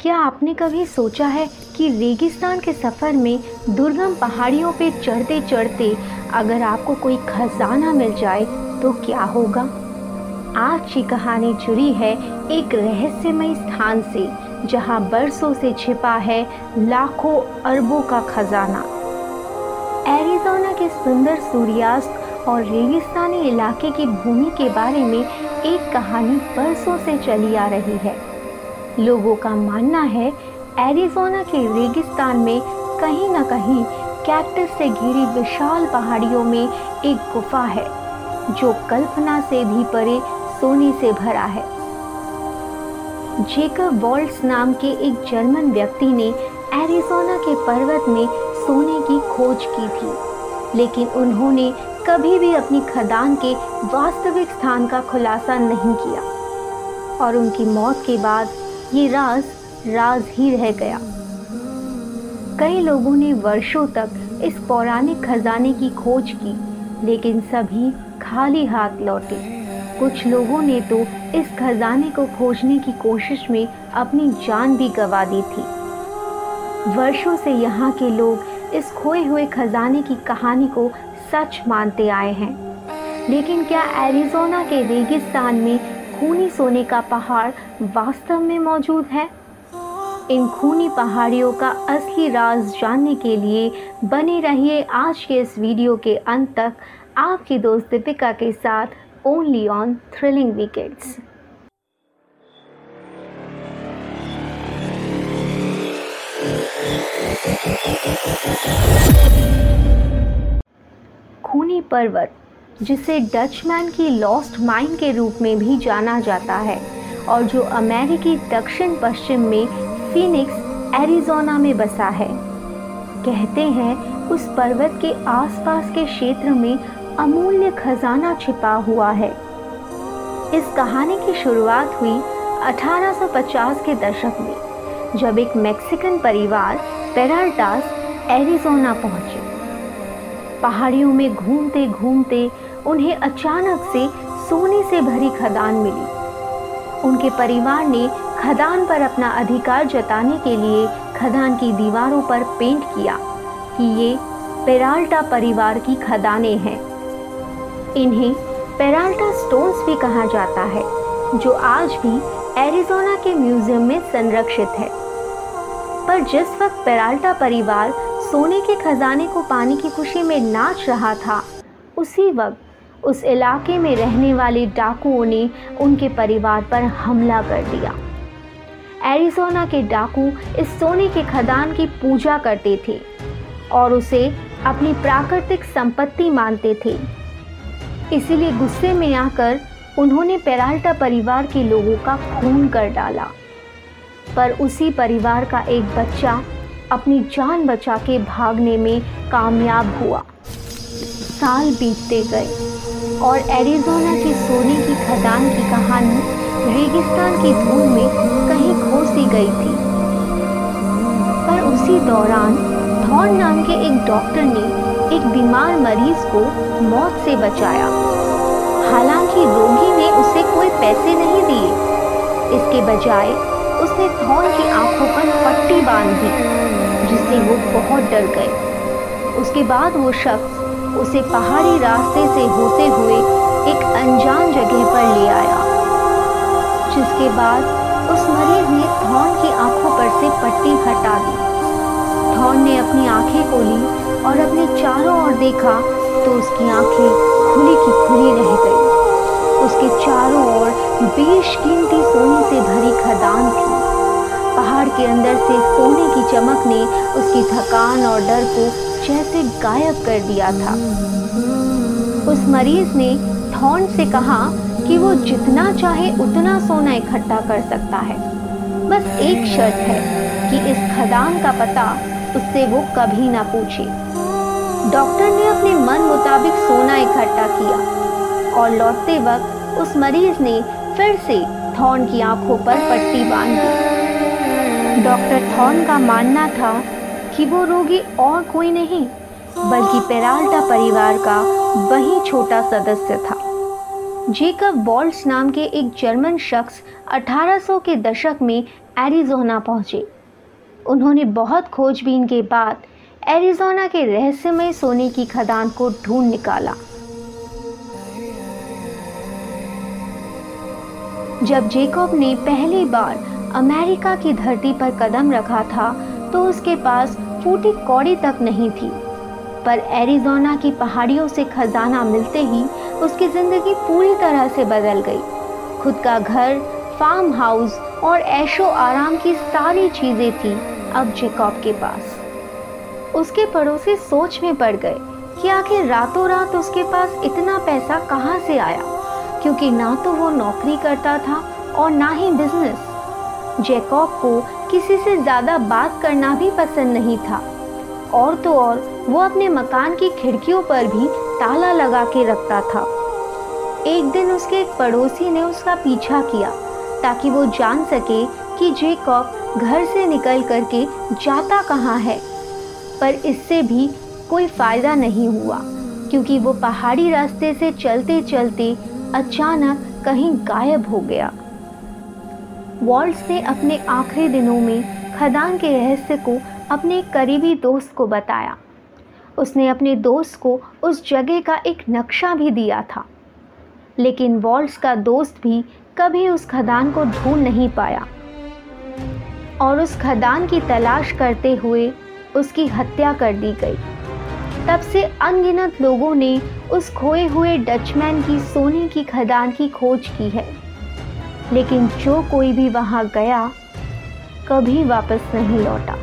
क्या आपने कभी सोचा है कि रेगिस्तान के सफ़र में दुर्गम पहाड़ियों पे चढ़ते चढ़ते अगर आपको कोई खजाना मिल जाए तो क्या होगा? आज की कहानी जुड़ी है एक रहस्यमय स्थान से जहां बरसों से छिपा है लाखों अरबों का खजाना। एरिज़ोना के सुंदर सूर्यास्त और रेगिस्तानी इलाके की भूमि के बारे में एक कहानी बरसों से चली आ रही है। लोगों का मानना है एरिज़ोना के रेगिस्तान में कहीं न कहीं कैक्टस से घिरी विशाल पहाड़ियों में एक गुफा है जो कल्पना से भी परे सोने से भरा है। जेकब वॉल्ट्स नाम के एक जर्मन व्यक्ति ने एरिज़ोना के पर्वत में सोने की खोज की थी, लेकिन उन्होंने कभी भी अपनी खदान के वास्तविक स्थान का खुलासा नहीं किया और उनकी मौत के बाद ये राज ही रह गया। कई लोगों ने वर्षों तक इस पौराणिक खजाने की खोज की, लेकिन सभी खाली हाथ लौटे। कुछ लोगों ने तो इस खजाने को खोजने की कोशिश में अपनी जान भी गंवा दी थी। वर्षों से यहाँ के लोग इस खोए हुए खजाने की कहानी को सच मानते आए हैं, लेकिन क्या एरिज़ोना के रेगिस्तान में खूनी सोने का पहाड़ वास्तव में मौजूद है? इन खूनी पहाड़ियों का असली राज जानने के लिए बने रहिए आज के इस वीडियो के अंत तक, आपकी दोस्त दीपिका के साथ ओनली ऑन थ्रिलिंग वीकेंड्स। खूनी पर्वत, जिसे डचमैन की लॉस्ट माइन के रूप में भी जाना जाता है और जो अमेरिकी दक्षिण पश्चिम में फीनिक्स, एरिज़ोना में बसा है। कहते हैं उस पर्वत के आसपास के क्षेत्र में अमूल्य खजाना छिपा हुआ है। इस कहानी की शुरुआत हुई 1850 के दशक में, जब एक मैक्सिकन परिवार पेराल्टास एरिज़ोना पहुंचे। पहाड़ियों में घूमते घूमते उन्हें अचानक से सोने से भरी खदान मिली। उनके परिवार ने खदान पर अपना अधिकार जताने के लिए खदान की दीवारों पर पेंट किया कि ये पेराल्टा परिवार की खदानें हैं। इन्हें पेराल्टा स्टोन्स भी कहा जाता है, जो आज भी एरिज़ोना के म्यूजियम में संरक्षित है। पर जिस वक्त पेराल्टा परिवार सोने के खजाने को पाने की खुशी में नाच रहा था, उसी वक्त उस इलाके में रहने वाले डाकुओं ने उनके परिवार पर हमला कर दिया। एरिज़ोना के डाकू इस सोने के खदान की पूजा करते थे और उसे अपनी प्राकृतिक संपत्ति मानते थे। इसीलिए गुस्से में आकर उन्होंने पेराल्टा परिवार के लोगों का खून कर डाला। पर उसी परिवार का एक बच्चा अपनी जान बचा के भागने में कामयाब हुआ। साल बीतते गए और एरिज़ोना की सोने की खदान की कहानी रेगिस्तान की धूल में कहीं खो सी गई थी। पर उसी दौरान थॉर्न नाम के एक डॉक्टर ने एक बीमार मरीज को मौत से बचाया। हालांकि रोगी ने उसे कोई पैसे नहीं दिए, इसके बजाय उसने थॉर्न की आंखों पर पट्टी बांध दी, जिससे वो बहुत डर गए। उसके बाद वो शख्स उसे पहाड़ी रास्ते से होते हुए एक अनजान जगह पर ले आया, जिसके बाद उस मरीज ने थॉर्न की आंखों पर से पट्टी हटा दी। थॉर्न ने अपनी आंखें खोली और अपने चारों ओर देखा तो उसकी आंखें खुली की खुली रह गई। उसके चारों ओर बेशकीमती सोने से भरी खदान थी। पहाड़ के अंदर से सोने की चमक ने उसकी थकान और डर को जैसे गायब कर दिया था। उस मरीज ने थॉर्न से कहा कि वो जितना चाहे उतना सोना इकट्ठा कर सकता है, बस एक शर्त है कि इस खदान का पता उससे वो कभी ना पूछे। डॉक्टर ने अपने मन मुताबिक सोना इकट्ठा किया और लौटते वक्त उस मरीज ने फिर से थॉर्न की आंखों पर पट्टी बांध दी। डॉक्टर थॉर्न का मानना था कि वो रोगी और कोई नहीं बल्कि पेराल्टा परिवार का वही छोटा सदस्य था। जेकब वॉल्ट्स नाम के एक जर्मन शख्स 1800 के दशक में एरिज़ोना पहुंचे। उन्होंने बहुत खोजबीन के बाद एरिज़ोना के रहस्यमय सोने की खदान को ढूंढ निकाला। जब जेकब ने पहली बार अमेरिका की धरती पर कदम रखा था तो उसके पास फूटी कौड़ी तक नहीं थी, पर एरिज़ोना की पहाड़ियों से खजाना मिलते ही उसकी ज़िंदगी पूरी तरह से बदल गई। खुद का घर, फार्म हाउस और ऐशो आराम की सारी चीज़ें थी अब जेकब के पास। उसके पड़ोसी सोच में पड़ गए कि आखिर रातों रात उसके पास इतना पैसा कहाँ से आया, क्योंकि ना तो वो नौकरी करता था और ना ही बिजनेस। जेकब को किसी से ज़्यादा बात करना भी पसंद नहीं था, और तो और वो अपने मकान की खिड़कियों पर भी ताला लगा के रखता था। एक दिन उसके एक पड़ोसी ने उसका पीछा किया ताकि वो जान सके कि जेकब घर से निकल करके जाता कहाँ है, पर इससे भी कोई फ़ायदा नहीं हुआ, क्योंकि वो पहाड़ी रास्ते से चलते चलते अचानक कहीं गायब हो गया। वॉल्ट्स ने अपने आखिरी दिनों में खदान के रहस्य को अपने करीबी दोस्त को बताया। उसने अपने दोस्त को उस जगह का एक नक्शा भी दिया था, लेकिन वॉल्ट्स का दोस्त भी कभी उस खदान को ढूंढ नहीं पाया और उस खदान की तलाश करते हुए उसकी हत्या कर दी गई। तब से अनगिनत लोगों ने उस खोए हुए डचमैन की सोने की खदान की खोज की है, लेकिन जो कोई भी वहां गया कभी वापस नहीं लौटा।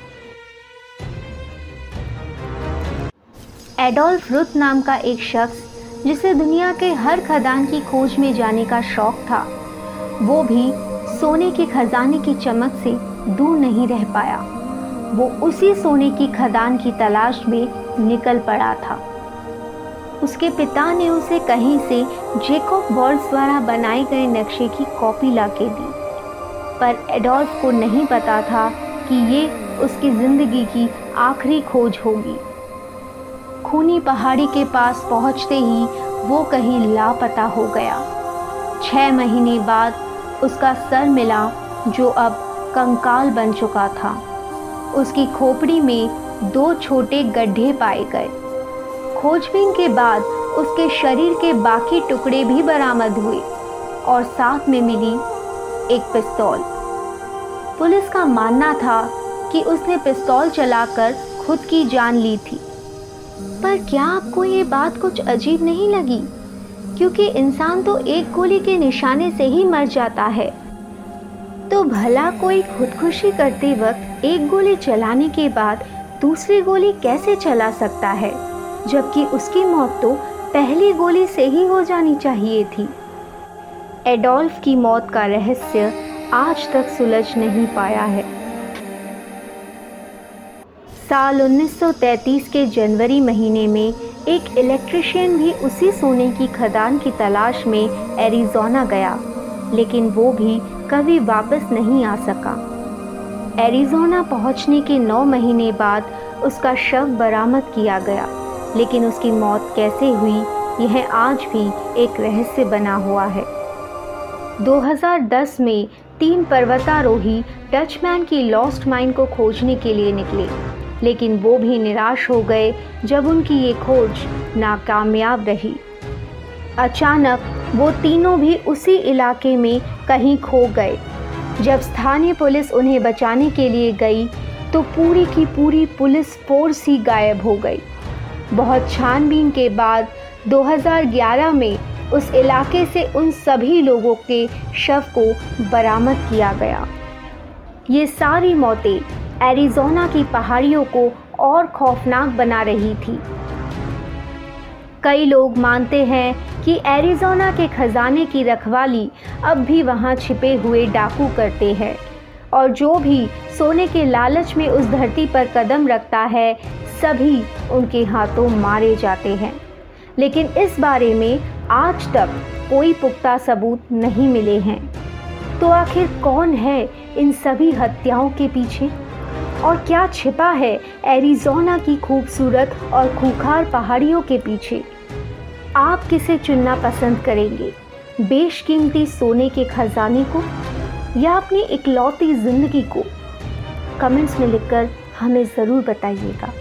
एडोल्फ रुथ नाम का एक शख्स, जिसे दुनिया के हर खदान की खोज में जाने का शौक था, वो भी सोने के खजाने की चमक से दूर नहीं रह पाया। वो उसी सोने की खदान की तलाश में निकल पड़ा था। उसके पिता ने उसे कहीं से जेकब वॉल्ट्स द्वारा बनाए गए नक्शे की कॉपी लाके दी, पर एडोल्फ को नहीं पता था कि ये उसकी ज़िंदगी की आखिरी खोज होगी। खूनी पहाड़ी के पास पहुंचते ही वो कहीं लापता हो गया। 6 महीने बाद उसका सर मिला, जो अब कंकाल बन चुका था। उसकी खोपड़ी में 2 छोटे गड्ढे पाए गए। खोजबीन के बाद उसके शरीर के बाकी टुकड़े भी बरामद हुए और साथ में मिली एक पिस्तौल। पुलिस का मानना था कि उसने पिस्तौल चलाकर खुद की जान ली थी। पर क्या आपको ये बात कुछ अजीब नहीं लगी? क्योंकि इंसान तो एक गोली के निशाने से ही मर जाता है, तो भला कोई खुदकुशी करते वक्त एक गोली चलाने के बाद दूसरी गोली कैसे चला सकता है, जबकि उसकी मौत तो पहली गोली से ही हो जानी चाहिए थी। एडोल्फ की मौत का रहस्य आज तक सुलझ नहीं पाया है। साल 1933 के जनवरी महीने में एक इलेक्ट्रिशियन भी उसी सोने की खदान की तलाश में एरिज़ोना गया, लेकिन वो भी कभी वापस नहीं आ सका। एरिज़ोना पहुंचने के 9 महीने बाद उसका शव बरामद किया गया, लेकिन उसकी मौत कैसे हुई यह आज भी एक रहस्य बना हुआ है। 2010 में 3 पर्वतारोही डचमैन की लॉस्ट माइन को खोजने के लिए निकले, लेकिन वो भी निराश हो गए जब उनकी ये खोज नाकामयाब रही। अचानक वो तीनों भी उसी इलाके में कहीं खो गए। जब स्थानीय पुलिस उन्हें बचाने के लिए गई तो पूरी की पूरी पुलिस फोर्स ही गायब हो गई। बहुत छानबीन के बाद 2011 में उस इलाके से उन सभी लोगों के शव को बरामद किया गया। ये सारी मौतें एरिज़ोना की पहाड़ियों को और खौफनाक बना रही थी। कई लोग मानते हैं कि एरिज़ोना के खजाने की रखवाली अब भी वहां छिपे हुए डाकू करते हैं, और जो भी सोने के लालच में उस धरती पर कदम रखता है सभी उनके हाथों मारे जाते हैं। लेकिन इस बारे में आज तक कोई पुख्ता सबूत नहीं मिले हैं। तो आखिर कौन है इन सभी हत्याओं के पीछे, और क्या छिपा है एरिज़ोना की खूबसूरत और खूंखार पहाड़ियों के पीछे? आप किसे चुनना पसंद करेंगे, बेशकीमती सोने के खजाने को या अपनी इकलौती ज़िंदगी को? कमेंट्स में लिखकर हमें ज़रूर बताइएगा।